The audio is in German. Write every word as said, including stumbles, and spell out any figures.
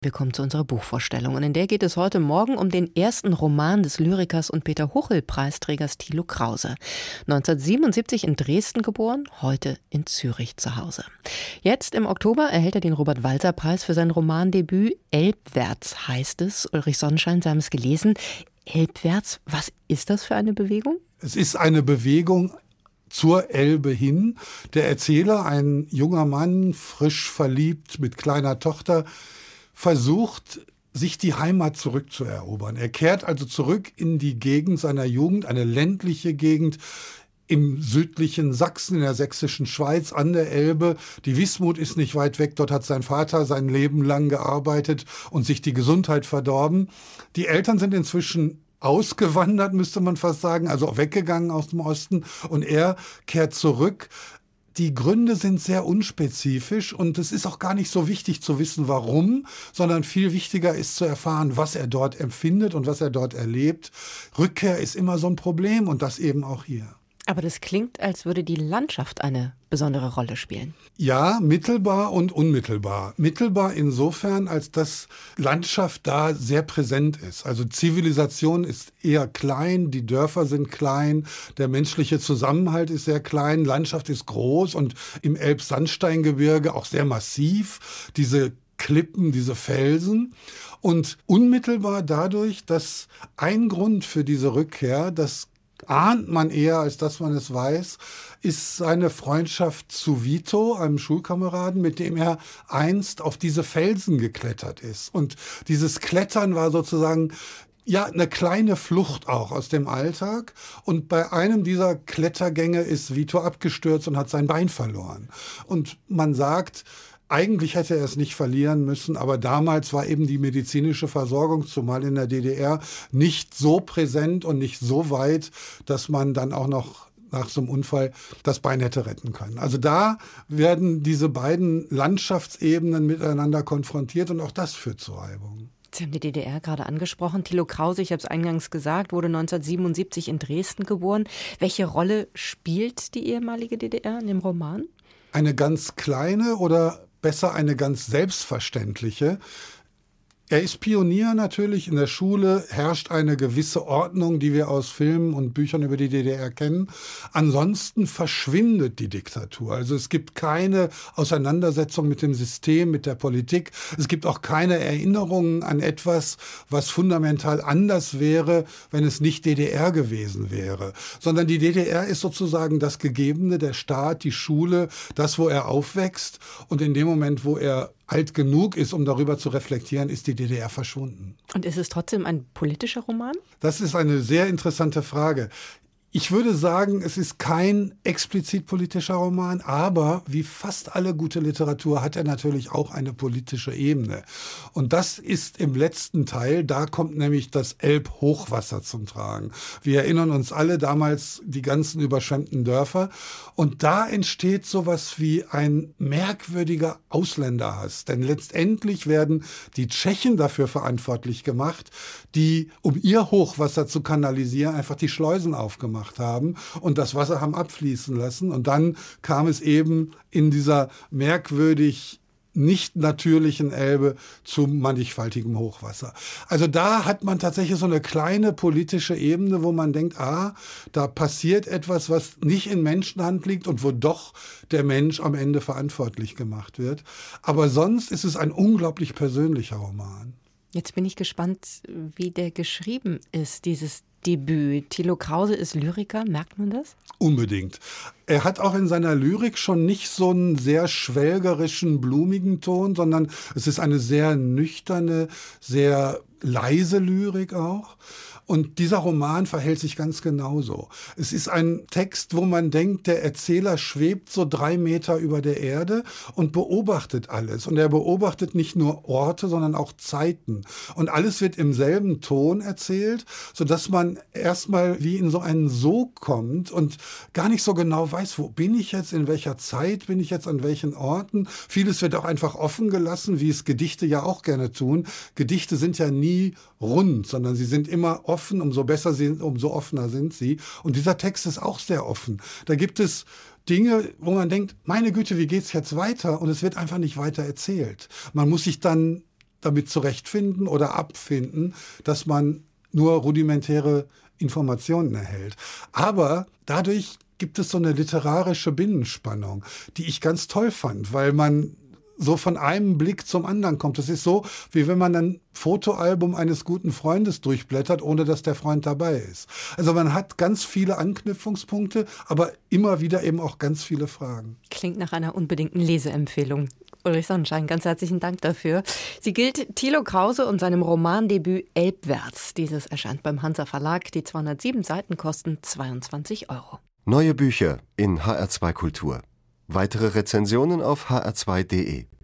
Wir kommen zu unserer Buchvorstellung und in der geht es heute Morgen um den ersten Roman des Lyrikers und Peter-Huchel-Preisträgers Thilo Krause. neunzehnhundertsiebenundsiebzig in Dresden geboren, heute in Zürich zu Hause. Jetzt im Oktober erhält er den Robert-Walser-Preis für sein Romandebüt. Elbwärts heißt es. Ulrich Sonnenschein, Sie haben es gelesen. Elbwärts, was ist das für eine Bewegung? Es ist eine Bewegung zur Elbe hin. Der Erzähler, ein junger Mann, frisch verliebt mit kleiner Tochter, versucht, sich die Heimat zurückzuerobern. Er kehrt also zurück in die Gegend seiner Jugend, eine ländliche Gegend im südlichen Sachsen, in der sächsischen Schweiz, an der Elbe. Die Wismut ist nicht weit weg, dort hat sein Vater sein Leben lang gearbeitet und sich die Gesundheit verdorben. Die Eltern sind inzwischen ausgewandert, müsste man fast sagen, also auch weggegangen aus dem Osten, und er kehrt zurück. Die Gründe sind sehr unspezifisch und es ist auch gar nicht so wichtig zu wissen, warum, sondern viel wichtiger ist zu erfahren, was er dort empfindet und was er dort erlebt. Rückkehr ist immer so ein Problem und das eben auch hier. Aber das klingt, als würde die Landschaft eine besondere Rolle spielen. Ja, mittelbar und unmittelbar. Mittelbar insofern, als dass Landschaft da sehr präsent ist. Also Zivilisation ist eher klein, die Dörfer sind klein, der menschliche Zusammenhalt ist sehr klein, Landschaft ist groß und im Elbsandsteingebirge auch sehr massiv, diese Klippen, diese Felsen. Und unmittelbar dadurch, dass ein Grund für diese Rückkehr, das ahnt man eher, als dass man es weiß, ist seine Freundschaft zu Vito, einem Schulkameraden, mit dem er einst auf diese Felsen geklettert ist. Und dieses Klettern war sozusagen ja eine kleine Flucht auch aus dem Alltag. Und bei einem dieser Klettergänge ist Vito abgestürzt und hat sein Bein verloren. Und man sagt, eigentlich hätte er es nicht verlieren müssen, aber damals war eben die medizinische Versorgung, zumal in der D D R, nicht so präsent und nicht so weit, dass man dann auch noch nach so einem Unfall das Bein hätte retten können. Also da werden diese beiden Landschaftsebenen miteinander konfrontiert und auch das führt zu Reibungen. Sie haben die D D R gerade angesprochen. Thilo Krause, ich habe es eingangs gesagt, wurde neunzehnhundertsiebenundsiebzig in Dresden geboren. Welche Rolle spielt die ehemalige D D R in dem Roman? Eine ganz kleine oder besser eine ganz selbstverständliche. Er ist Pionier natürlich. In der Schule herrscht eine gewisse Ordnung, die wir aus Filmen und Büchern über die D D R kennen. Ansonsten verschwindet die Diktatur. Also es gibt keine Auseinandersetzung mit dem System, mit der Politik. Es gibt auch keine Erinnerungen an etwas, was fundamental anders wäre, wenn es nicht D D R gewesen wäre. Sondern die D D R ist sozusagen das Gegebene, der Staat, die Schule, das, wo er aufwächst. Und in dem Moment, wo er alt genug ist, um darüber zu reflektieren, ist die D D R verschwunden. Und ist es trotzdem ein politischer Roman? Das ist eine sehr interessante Frage. Ich würde sagen, es ist kein explizit politischer Roman, aber wie fast alle gute Literatur hat er natürlich auch eine politische Ebene. Und das ist im letzten Teil, da kommt nämlich das Elbhochwasser zum Tragen. Wir erinnern uns alle damals die ganzen überschwemmten Dörfer. Und da entsteht sowas wie ein merkwürdiger Ausländerhass. Denn letztendlich werden die Tschechen dafür verantwortlich gemacht, die, um ihr Hochwasser zu kanalisieren, einfach die Schleusen aufgemacht haben und das Wasser haben abfließen lassen. Und dann kam es eben in dieser merkwürdig nicht natürlichen Elbe zu mannigfaltigem Hochwasser. Also da hat man tatsächlich so eine kleine politische Ebene, wo man denkt, ah, da passiert etwas, was nicht in Menschenhand liegt und wo doch der Mensch am Ende verantwortlich gemacht wird. Aber sonst ist es ein unglaublich persönlicher Roman. Jetzt bin ich gespannt, wie der geschrieben ist, dieses Debüt. Thilo Krause ist Lyriker, merkt man das? Unbedingt. Er hat auch in seiner Lyrik schon nicht so einen sehr schwelgerischen, blumigen Ton, sondern es ist eine sehr nüchterne, sehr leise Lyrik auch. Und dieser Roman verhält sich ganz genauso. Es ist ein Text, wo man denkt, der Erzähler schwebt so drei Meter über der Erde und beobachtet alles. Und er beobachtet nicht nur Orte, sondern auch Zeiten. Und alles wird im selben Ton erzählt, sodass man erstmal wie in so einen Sog kommt und gar nicht so genau weiß, wo bin ich jetzt, in welcher Zeit bin ich jetzt, an welchen Orten. Vieles wird auch einfach offen gelassen, wie es Gedichte ja auch gerne tun. Gedichte sind ja nie rund, sondern sie sind immer offen, umso besser sie, umso offener sind sie. Und dieser Text ist auch sehr offen. Da gibt es Dinge, wo man denkt, meine Güte, wie geht's jetzt weiter? Und es wird einfach nicht weiter erzählt. Man muss sich dann damit zurechtfinden oder abfinden, dass man nur rudimentäre Informationen erhält. Aber dadurch gibt es so eine literarische Binnenspannung, die ich ganz toll fand, weil man so von einem Blick zum anderen kommt. Das ist so, wie wenn man ein Fotoalbum eines guten Freundes durchblättert, ohne dass der Freund dabei ist. Also man hat ganz viele Anknüpfungspunkte, aber immer wieder eben auch ganz viele Fragen. Klingt nach einer unbedingten Leseempfehlung. Ulrich Sonnenschein, ganz herzlichen Dank dafür. Sie gilt Thilo Krause und seinem Romandebüt Elbwärts. Dieses erscheint beim Hansa Verlag. Die zweihundertsieben Seiten kosten zweiundzwanzig Euro. Neue Bücher in H R zwei Kultur. Weitere Rezensionen auf h r zwei punkt d e.